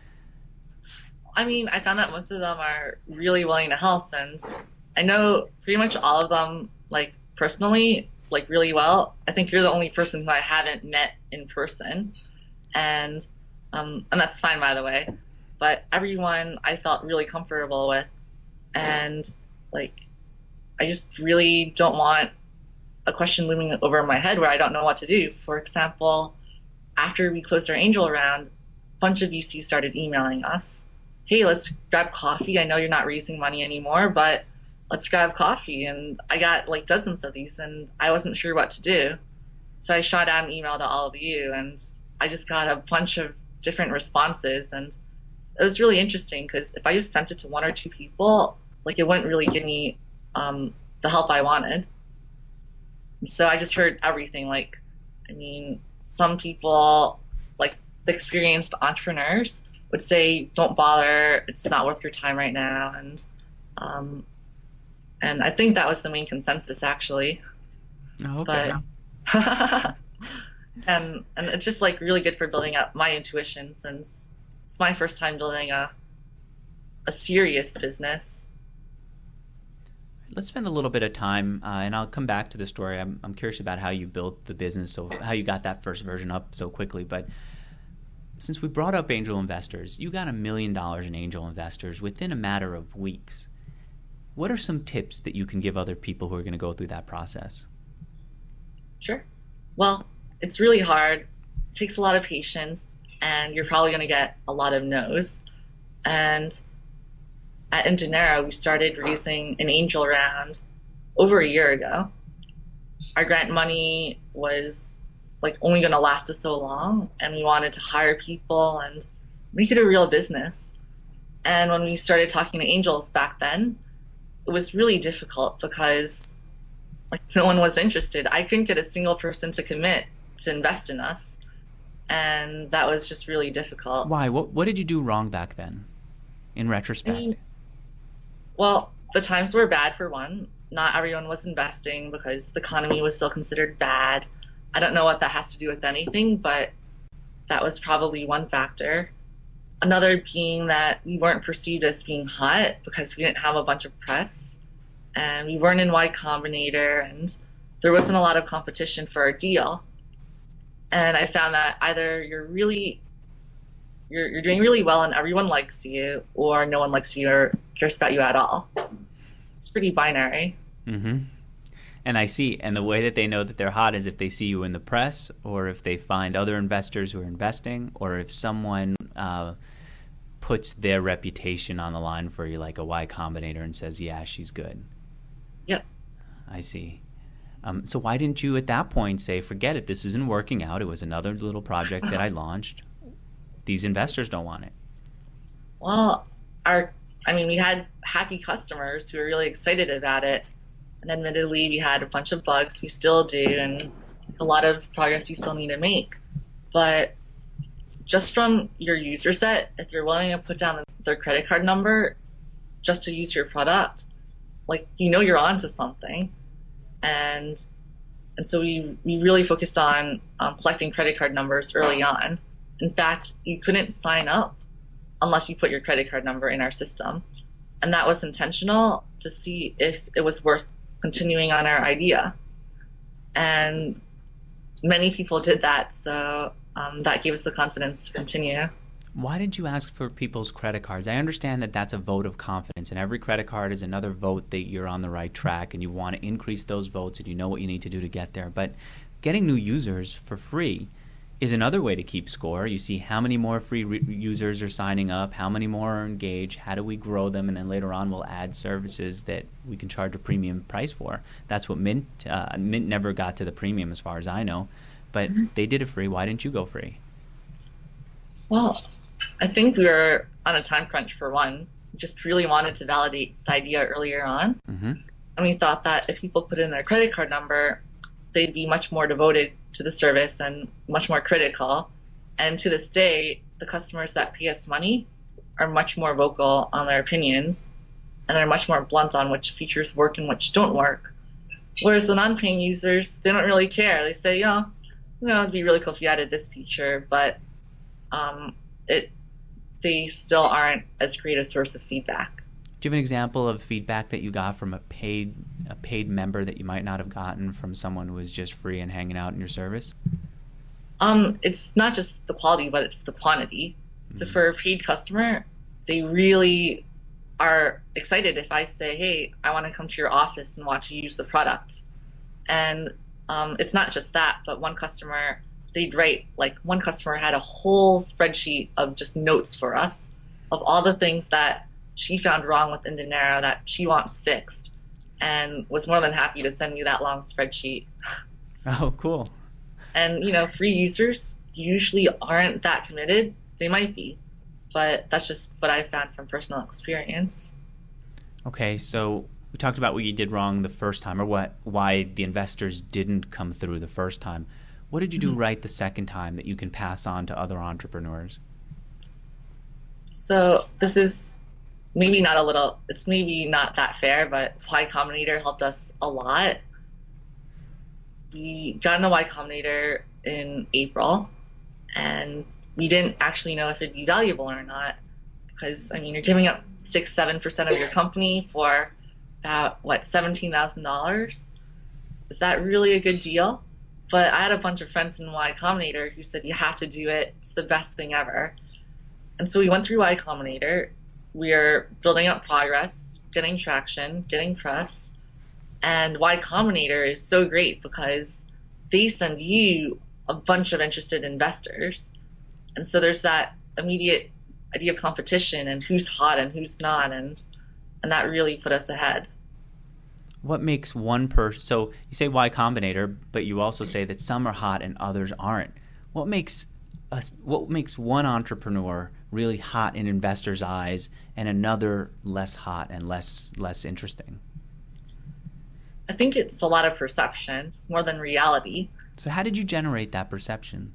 I mean, I found that most of them are really willing to help, and I know pretty much all of them, like, personally, like, really well. I think you're the only person who I haven't met in person, and um, and that's fine, by the way. But everyone I felt really comfortable with, and, like, I just really don't want a question looming over my head where I don't know what to do. For example, after we closed our angel round, a bunch of V Cs started emailing us. Hey, let's grab coffee. I know you're not raising money anymore, but let's grab coffee. And I got like dozens of these, and I wasn't sure what to do. So I shot out an email to all of you, and I just got a bunch of different responses. And it was really interesting because if I just sent it to one or two people, like it wouldn't really give me Um, the help I wanted. So I just heard everything. Like, I mean, some people, like the experienced entrepreneurs, would say, "Don't bother. It's not worth your time right now." And um, and I think that was the main consensus, actually. Oh, okay. But and and it's just like really good for building up my intuition, since it's my first time building a a serious business. Let's spend a little bit of time, uh, and I'll come back to the story. I'm, I'm curious about how you built the business, so how you got that first version up so quickly. But since we brought up angel investors, you got a million dollars in angel investors within a matter of weeks. What are some tips that you can give other people who are going to go through that process? Sure. Well, it's really hard. It takes a lot of patience, and you're probably going to get a lot of no's. And at Ingenera, we started raising an angel round over a year ago. Our grant money was like only going to last us so long, and we wanted to hire people and make it a real business. And when we started talking to angels back then, it was really difficult because like no one was interested. I couldn't get a single person to commit to invest in us, and that was just really difficult. Why? What What did you do wrong back then, in I retrospect? mean, well, the times were bad for one. Not everyone was investing because the economy was still considered bad. I don't know what that has to do with anything, but that was probably one factor. Another being that we weren't perceived as being hot because we didn't have a bunch of press, and we weren't in Y Combinator, and there wasn't a lot of competition for a deal. And I found that either you're really you're, you're doing really well and everyone likes you, or no one likes you or cares about you at all. It's pretty binary. Mm-hmm. And I see. And the way that they know that they're hot is if they see you in the press, or if they find other investors who are investing, or if someone uh, puts their reputation on the line for you, like a Y Combinator, and says, yeah, she's good. Yep. I see. Um, so why didn't you at that point say, forget it, this isn't working out. It was another little project that I launched. These investors don't want it. Well, our, I mean, we had happy customers who were really excited about it. And admittedly, we had a bunch of bugs. We still do, and a lot of progress we still need to make. But just from your user set, if they're willing to put down their credit card number just to use your product, like, you know you're onto something. And and so we, we really focused on um, collecting credit card numbers early on. In fact, you couldn't sign up unless you put your credit card number in our system. And that was intentional to see if it was worth continuing on our idea. And many people did that, so um, that gave us the confidence to continue. Why didn't you ask for people's credit cards? I understand that that's a vote of confidence, and every credit card is another vote that you're on the right track, and you want to increase those votes, and you know what you need to do to get there. But getting new users for free is another way to keep score. You see how many more free re- users are signing up, how many more are engaged, how do we grow them, and then later on we'll add services that we can charge a premium price for. That's what Mint, uh, Mint never got to the premium as far as I know, but mm-hmm. they did it free. Why didn't you go free? Well, I think we were on a time crunch for one. We just really wanted to validate the idea earlier on. Mm-hmm. And we thought that if people put in their credit card number, they'd be much more devoted to the service and much more critical. And to this day, the customers that pay us money are much more vocal on their opinions, and they're much more blunt on which features work and which don't work. Whereas the non-paying users, they don't really care. They say, you know, you know, it'd be really cool if you added this feature, but um, it they still aren't as great a source of feedback. Do you have an example of feedback that you got from a paid a paid member that you might not have gotten from someone who was just free and hanging out in your service? Um, it's not just the quality, but it's the quantity. Mm-hmm. So for a paid customer, they really are excited if I say, hey, I want to come to your office and watch you use the product. And um, it's not just that, but one customer, they'd write, like one customer had a whole spreadsheet of just notes for us of all the things that she found wrong with Ingenera that she wants fixed, and was more than happy to send me that long spreadsheet. Oh, cool. And, you know, free users usually aren't that committed. They might be, but that's just what I found from personal experience. Okay, so we talked about what you did wrong the first time, or what why the investors didn't come through the first time. What did you do mm-hmm. right the second time that you can pass on to other entrepreneurs? So this is maybe not a little, it's maybe not that fair, but Y Combinator helped us a lot. We got into Y Combinator in April, and we didn't actually know if it'd be valuable or not, because, I mean, you're giving up six, seven percent of your company for about, what, seventeen thousand dollars? Is that really a good deal? But I had a bunch of friends in Y Combinator who said, you have to do it. It's the best thing ever. And so we went through Y Combinator. We are building up progress, getting traction, getting press. And Y Combinator is so great because they send you a bunch of interested investors. And so there's that immediate idea of competition and who's hot and who's not. And, and that really put us ahead. What makes one person, so you say Y Combinator, but you also say that some are hot and others aren't. What makes a, what makes one entrepreneur really hot in investors' eyes and another less hot and less less interesting? I think it's a lot of perception more than reality. So how did you generate that perception?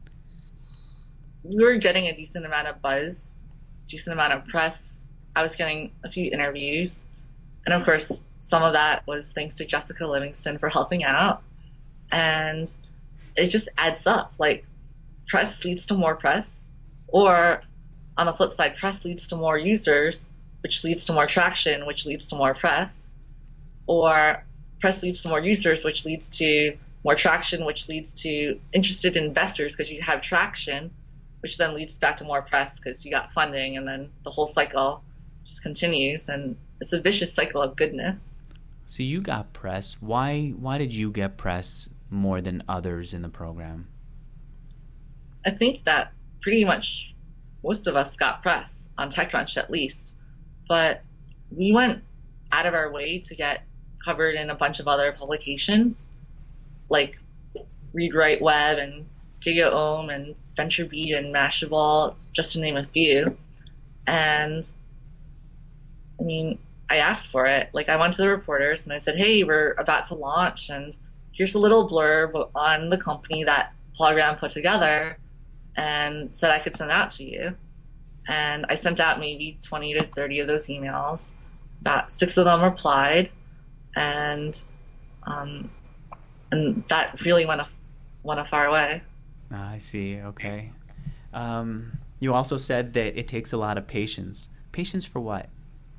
We were getting a decent amount of buzz, decent amount of press. I was getting a few interviews. And of course, some of that was thanks to Jessica Livingston for helping out. And it just adds up. Like, press leads to more press. Or on the flip side, press leads to more users, which leads to more traction, which leads to more press. Or press leads to more users, which leads to more traction, which leads to interested investors because you have traction, which then leads back to more press because you got funding, and then the whole cycle just continues. And it's a vicious cycle of goodness. So you got press. Why why did you get press more than others in the program? I think that pretty much most of us got press, on TechCrunch at least. But we went out of our way to get covered in a bunch of other publications, like Read Write Web and GigaOM and VentureBeat and Mashable, just to name a few. And I mean, I asked for it. Like, I went to the reporters and I said, hey, we're about to launch, and here's a little blurb on the company that Hologram put together, and said I could send out to you. And I sent out maybe twenty to thirty of those emails. About six of them replied, and um, and that really went a, went a far way. I see. Okay. Um, you also said that it takes a lot of patience. Patience for what?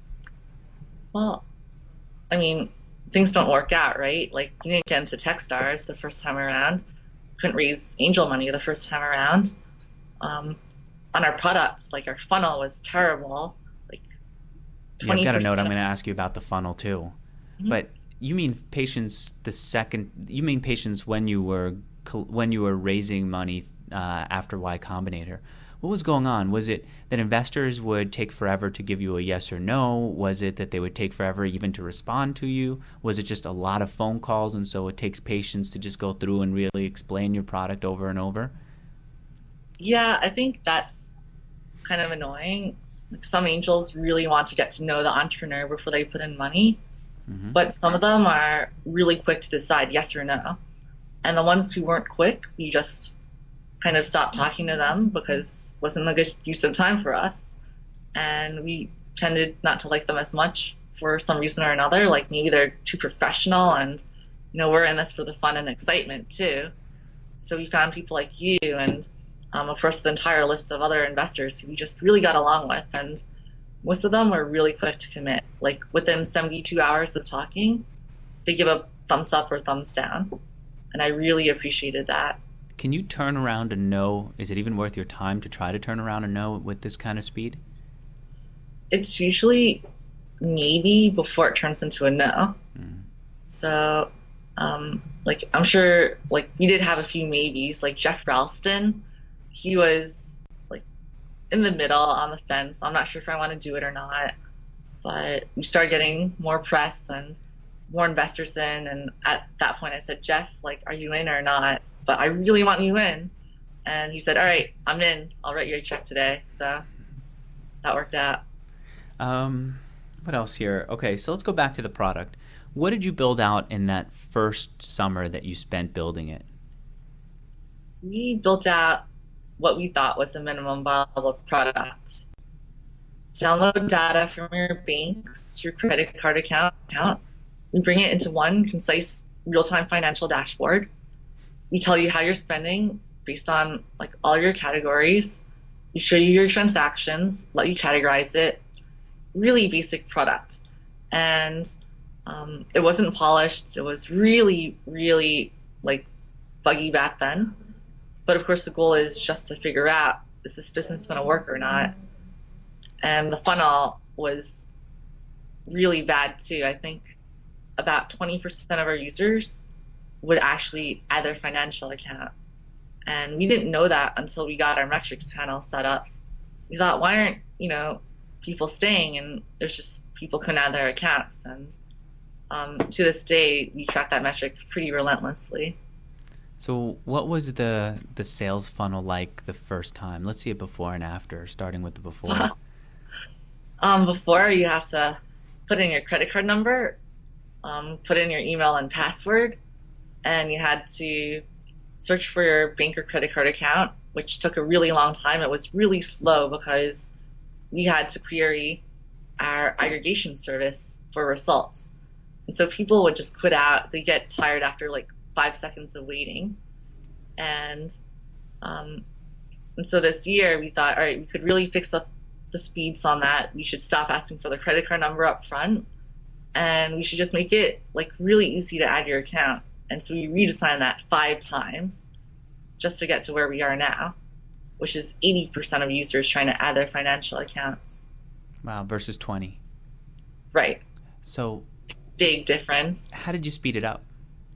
Well, I mean, things don't work out, right? Like, you didn't get into Techstars the first time around. Couldn't raise angel money the first time around. Um, on our product, like, our funnel was terrible. Like, twenty percent. Yeah, I've got a note. I'm going to ask you about the funnel too. Mm-hmm. But you mean patience the second? You mean patience when you were when you were raising money uh, after Y Combinator? What was going on? Was it that investors would take forever to give you a yes or no? Was it that they would take forever even to respond to you? Was it just a lot of phone calls, and so it takes patience to just go through and really explain your product over and over? Yeah, I think that's kind of annoying. Like, some angels really want to get to know the entrepreneur before they put in money, mm-hmm. but some of them are really quick to decide yes or no. And the ones who weren't quick, we just kind of stopped talking to them because it wasn't a good use of time for us. And we tended not to like them as much for some reason or another. Like, maybe they're too professional, and, you know, we're in this for the fun and excitement too. So we found people like you and, um, of course, the entire list of other investors who we just really got along with. And most of them were really quick to commit. Like, within seventy-two hours of talking, they give a thumbs up or thumbs down. And I really appreciated that. Can you turn around a no? Is it even worth your time to try to turn around a no with this kind of speed? It's usually maybe before it turns into a no. Mm. So, um, like, I'm sure, like, we did have a few maybes. Like, Jeff Ralston, he was, like, in the middle on the fence. I'm not sure if I want to do it or not. But we started getting more press and more investors in. And at that point, I said, Jeff, like, are you in or not? But I really want you in. And he said, all right, I'm in. I'll write you a check today. So that worked out. Um, what else here? Okay, so let's go back to the product. What did you build out in that first summer that you spent building it? We built out what we thought was a minimum viable product. Download data from your bank's, your credit card account. We bring it into one concise real-time financial dashboard. We tell you how you're spending based on, like, all your categories. We show you your transactions, let you categorize it. Really basic product. And um, it wasn't polished. It was really, really, like, buggy back then. But of course, the goal is just to figure out, is this business going to work or not? And the funnel was really bad too. I think about twenty percent of our users would actually add their financial account. And we didn't know that until we got our metrics panel set up. We thought, why aren't, you know, people staying? And there's just people couldn't add their accounts. And um, to this day, we track that metric pretty relentlessly. So what was the the sales funnel like the first time? Let's see it before and after, starting with the before. Um, before, you have to put in your credit card number, um, put in your email and password, and you had to search for your bank or credit card account, which took a really long time. It was really slow because we had to query our aggregation service for results. And so people would just quit out. They get tired after like five seconds of waiting. And um, and so this year we thought, all right, we could really fix up the speeds on that. We should stop asking for the credit card number up front, and we should just make it like really easy to add your account. And so we redesigned that five times just to get to where we are now, which is eighty percent of users trying to add their financial accounts. Wow, versus twenty. Right. So big difference. How did you speed it up?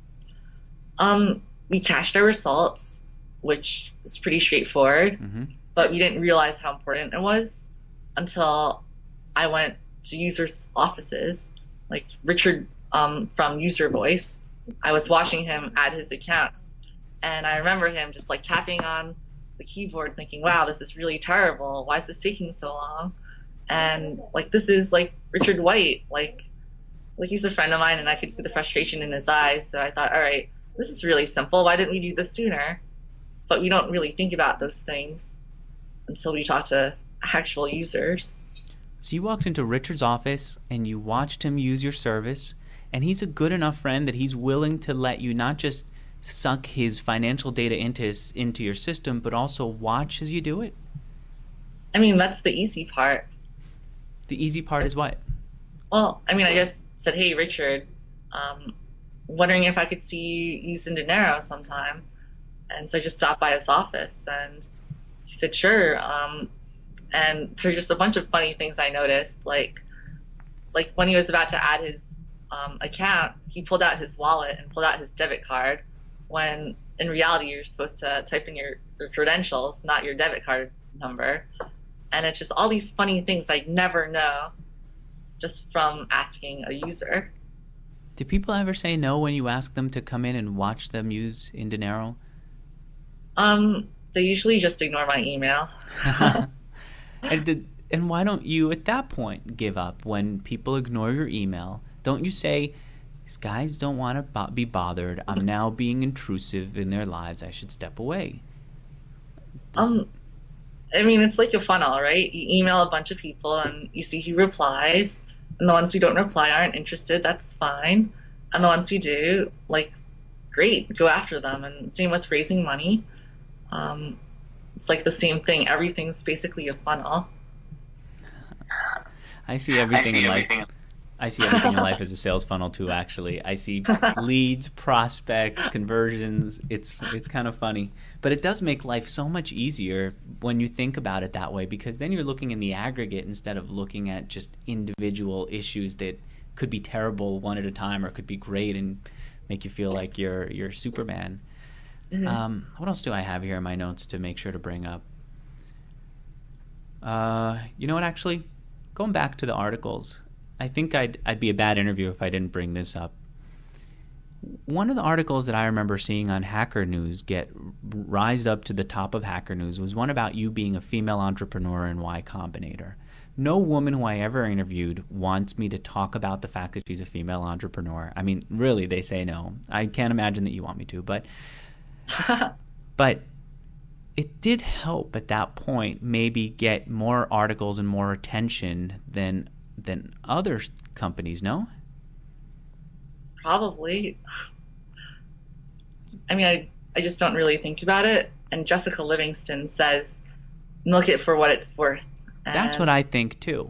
Um, we cached our results, which is pretty straightforward, Mm-hmm. but we didn't realize how important it was until I went to users' offices, like Richard um, from User Voice. I was watching him add his accounts, and I remember him just like tapping on the keyboard thinking, wow, this is really terrible. Why is this taking so long? And like, this is like Richard White, like, like he's a friend of mine, and I could see the frustration in his eyes. So I thought, all right, this is really simple. Why didn't we do this sooner? But we don't really think about those things until we talk to actual users. So you walked into Richard's office and you watched him use your service, and he's a good enough friend that he's willing to let you not just suck his financial data into his, into your system, but also watch as you do it. I mean, that's the easy part. The easy part is what? Well, I mean, I just said, hey, Richard, um, wondering if I could see you use in Dinero sometime. And so I just stopped by his office, and he said, sure. Um, and there were just a bunch of funny things I noticed, like like when he was about to add his um, account, he pulled out his wallet and pulled out his debit card, when in reality you're supposed to type in your, your credentials, not your debit card number. And it's just all these funny things I'd never know just from asking a user. Do people ever say no when you ask them to come in and watch them use in Dinero? Um, they usually just ignore my email. and did, and why don't you at that point give up when people ignore your email? Don't you say, these guys don't want to bo- be bothered. I'm now being intrusive in their lives. I should step away. This, Um, I mean, it's like a funnel, right? You email a bunch of people and you see who replies, and the ones who don't reply aren't interested. That's fine. And the ones who do, like, great, go after them. And same with raising money. Um, it's like the same thing. Everything's basically a funnel. I see everything I see in everything. life. I see everything in life as a sales funnel too. Actually, I see leads, prospects, conversions. It's it's kind of funny, but it does make life so much easier when you think about it that way, because then you're looking in the aggregate instead of looking at just individual issues that could be terrible one at a time, or could be great and make you feel like you're you're Superman. Mhm. Um, what else do I have here in my notes to make sure to bring up? Uh, you know what? Actually, going back to the articles. I think I'd I'd be a bad interview if I didn't bring this up. One of the articles that I remember seeing on Hacker News get rise up to the top of Hacker News was one about you being a female entrepreneur in Y Combinator. No woman who I ever interviewed wants me to talk about the fact that she's a female entrepreneur. I mean, really, they say no. I can't imagine that you want me to, but but it did help at that point maybe get more articles and more attention than than other companies, no? Probably. I mean, I, I just don't really think about it. And Jessica Livingston says, milk it for what it's worth. That's And what I think too.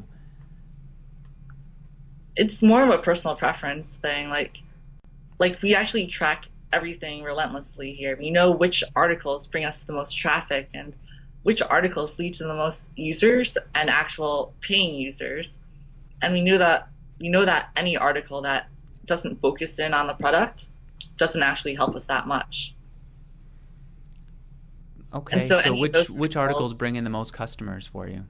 it's more of a personal preference thing. Like, like we actually track everything relentlessly here. We know which articles bring us the most traffic and which articles lead to the most users and actual paying users. And we knew that we know that any article that doesn't focus in on the product doesn't actually help us that much. And Okay, so so any of which those which articles, articles bring in the most customers for you?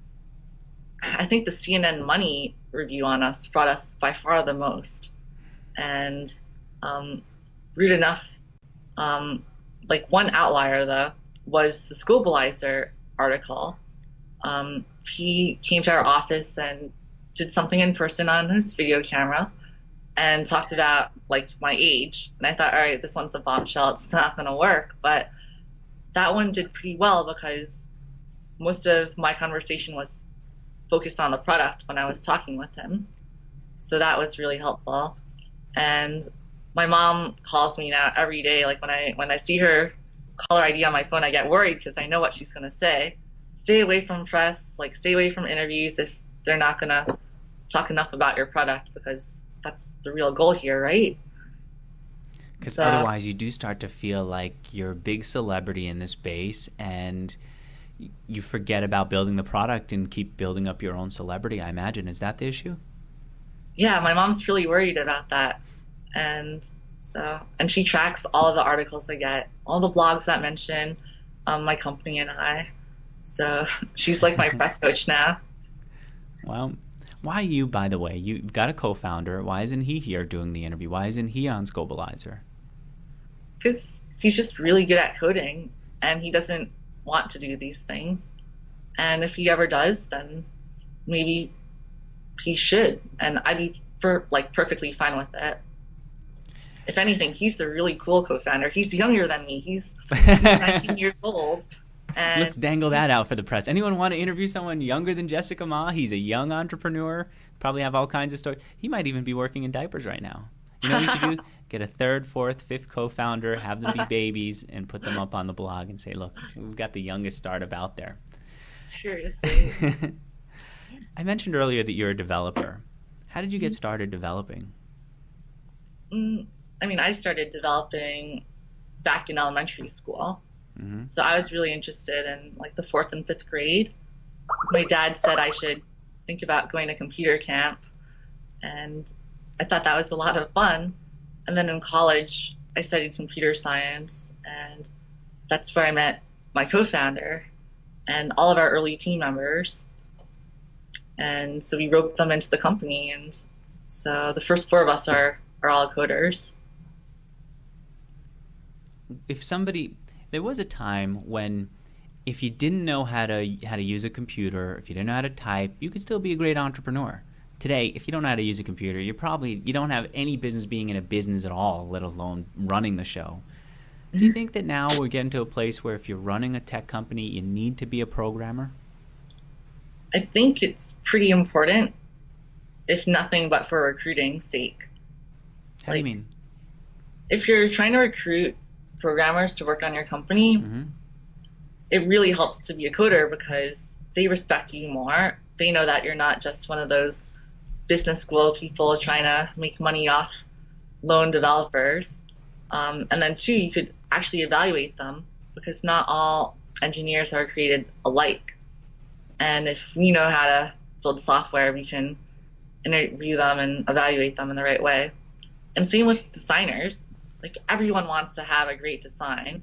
I think the C N N Money review on us brought us by far the most. And um, rude enough, um, like one outlier though was the Scopalizer article. Um, he came to our office and did something in person on his video camera and talked about like my age. And I thought, all right, this one's a bombshell. It's not going to work. But that one did pretty well because most of my conversation was focused on the product when I was talking with him. So that was really helpful. And my mom calls me now every day. Like when I when I see her caller I D on my phone, I get worried because I know what she's gonna say. Stay away from press, like stay away from interviews if they're not gonna talk enough about your product because that's the real goal here, right? Because So otherwise, you do start to feel like you're a big celebrity in this space, and y- you forget about building the product and keep building up your own celebrity. I imagine, is that the issue? yeah, my mom's really worried about that. And so and she tracks all of the articles I get, all the blogs that mention um, my company and I. So she's like my press coach now. Well, why you, by the way? You've got a co-founder. Why isn't he here doing the interview? Why isn't he on Scobalizer? Because he's just really good at coding and he doesn't want to do these things. And if he ever does, then maybe he should. And I'd be for like perfectly fine with it. If anything, he's the really cool co-founder. He's younger than me. He's he's nineteen years old, and Let's dangle he's that out for the press. Anyone want to interview someone younger than Jessica Ma? He's a young entrepreneur. Probably have all kinds of stories. He might even be working in diapers right now. You know what we should do? Get a third, fourth, fifth co-founder, have them be babies, and put them up on the blog and say, look, we've got the youngest startup out there. seriously. I mentioned earlier that you're a developer. How did you get started developing? Mm, I mean, I started developing back in elementary school. Mm-hmm. So I was really interested in like the fourth and fifth grade. My dad said I should think about going to computer camp, and I thought that was a lot of fun. And then in college, I studied computer science, and that's where I met my co-founder and all of our early team members. And so we roped them into the company, and so the first four of us are are all coders. If somebody, there was a time when if you didn't know how to how to use a computer, if you didn't know how to type, you could still be a great entrepreneur. Today, if you don't know how to use a computer, you're probably you don't have any business being in a business at all, let alone running the show. Do you think that now we're getting to a place where if you're running a tech company, you need to be a programmer? I think it's pretty important, if nothing but for recruiting sake. How do you Like, mean? if you're trying to recruit programmers to work on your company, Mm-hmm. it really helps to be a coder because they respect you more. They know that you're not just one of those business school people trying to make money off lone developers. Um, and then two, you could actually evaluate them because not all engineers are created alike. And if we know how to build software, we can interview them and evaluate them in the right way. And same with designers. Like everyone wants to have a great design.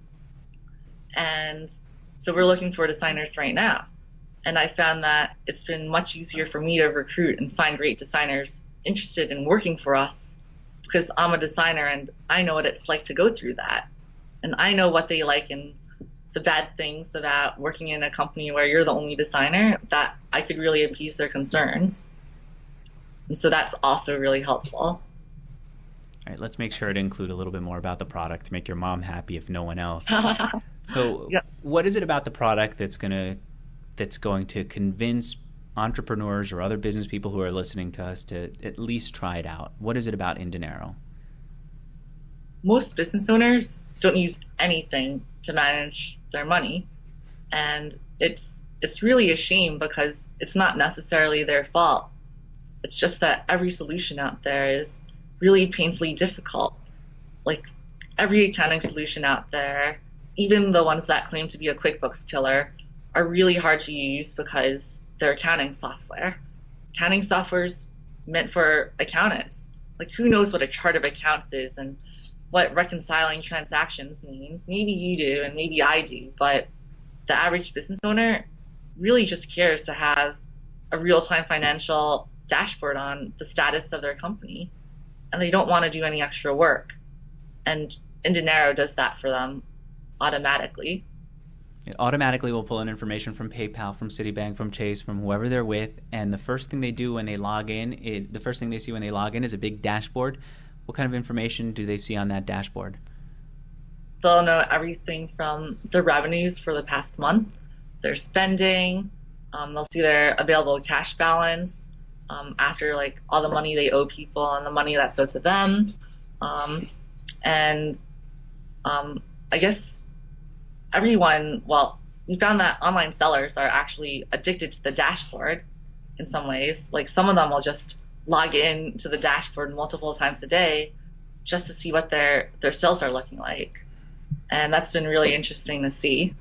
And so we're looking for designers right now. And I found that it's been much easier for me to recruit and find great designers interested in working for us because I'm a designer and I know what it's like to go through that. And I know what they like and the bad things about working in a company where you're the only designer, that I could really appease their concerns. And so that's also really helpful. All right, let's make sure to include a little bit more about the product to make your mom happy if no one else. So, Yeah. what is it about the product that's going to that's going to convince entrepreneurs or other business people who are listening to us to at least try it out? What is it about Indinero? Most business owners don't use anything to manage their money, and it's it's really a shame because it's not necessarily their fault. It's just that every solution out there is really painfully difficult. Like every accounting solution out there, even the ones that claim to be a QuickBooks killer, are really hard to use because they're accounting software. Accounting software is meant for accountants. Like who knows what a chart of accounts is and what reconciling transactions means. Maybe you do, and maybe I do, but the average business owner really just cares to have a real-time financial dashboard on the status of their company, and they don't want to do any extra work. And Indinero does that for them automatically. It automatically will pull in information from PayPal, from Citibank, from Chase, from whoever they're with, and the first thing they do when they log in is the first thing they see when they log in is a big dashboard. What kind of information do they see on that dashboard? They'll know everything from the revenues for the past month, their spending. Um, they'll see their available cash balance um, after like all the money they owe people and the money that's owed to them. Um, and um, I guess everyone, well, we found that online sellers are actually addicted to the dashboard in some ways. Like some of them will just log in to the dashboard multiple times a day just to see what their, their sales are looking like. And that's been really interesting to see.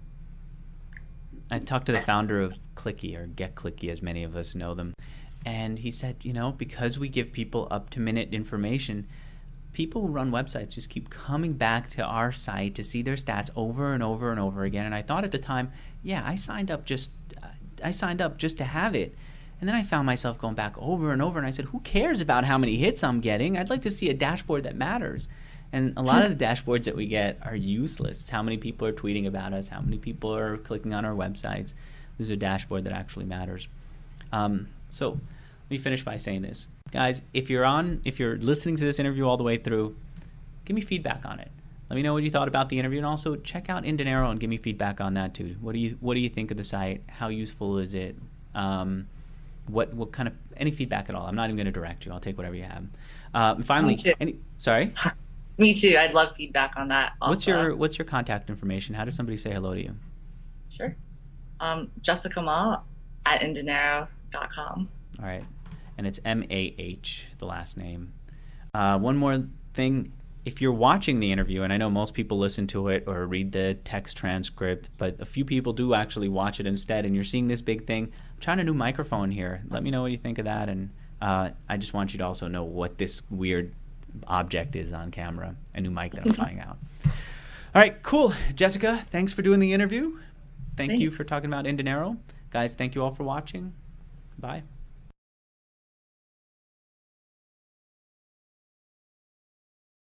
I talked to the founder of Clicky, or Get Clicky as many of us know them, and he said, you know, because we give people up-to-minute information, people who run websites just keep coming back to our site to see their stats over and over and over again. And I thought at the time, yeah, I signed up just I signed up just to have it. And then I found myself going back over and over, and I said, who cares about how many hits I'm getting? I'd like to see a dashboard that matters. And a lot of the dashboards that we get are useless. It's how many people are tweeting about us, how many people are clicking on our websites. This is a dashboard that actually matters. Um, so let me finish by saying this. Guys, if you're on, if you're listening to this interview all the way through, give me feedback on it. Let me know what you thought about the interview, and also check out Indinero and give me feedback on that too. What do you What do you think of the site? How useful is it? Um, what what kind of any feedback at all? I'm not even going to direct you. I'll take whatever you have. Uh, and finally, Me too. any sorry. Me too. I'd love feedback on that also. What's your What's your contact information? How does somebody say hello to you? Sure. Um, Jessica Ma at indinero dot com. All right. And it's M A H, the last name. Uh, one more thing. If you're watching the interview, and I know most people listen to it or read the text transcript, but a few people do actually watch it instead, and you're seeing this big thing, I'm trying a new microphone here. Let me know what you think of that, and uh, I just want you to also know what this weird object is on camera, a new mic that I'm trying out. All right, cool. Jessica, thanks for doing the interview. Thank Thanks. you for talking about Indinero. Guys, thank you all for watching. Bye.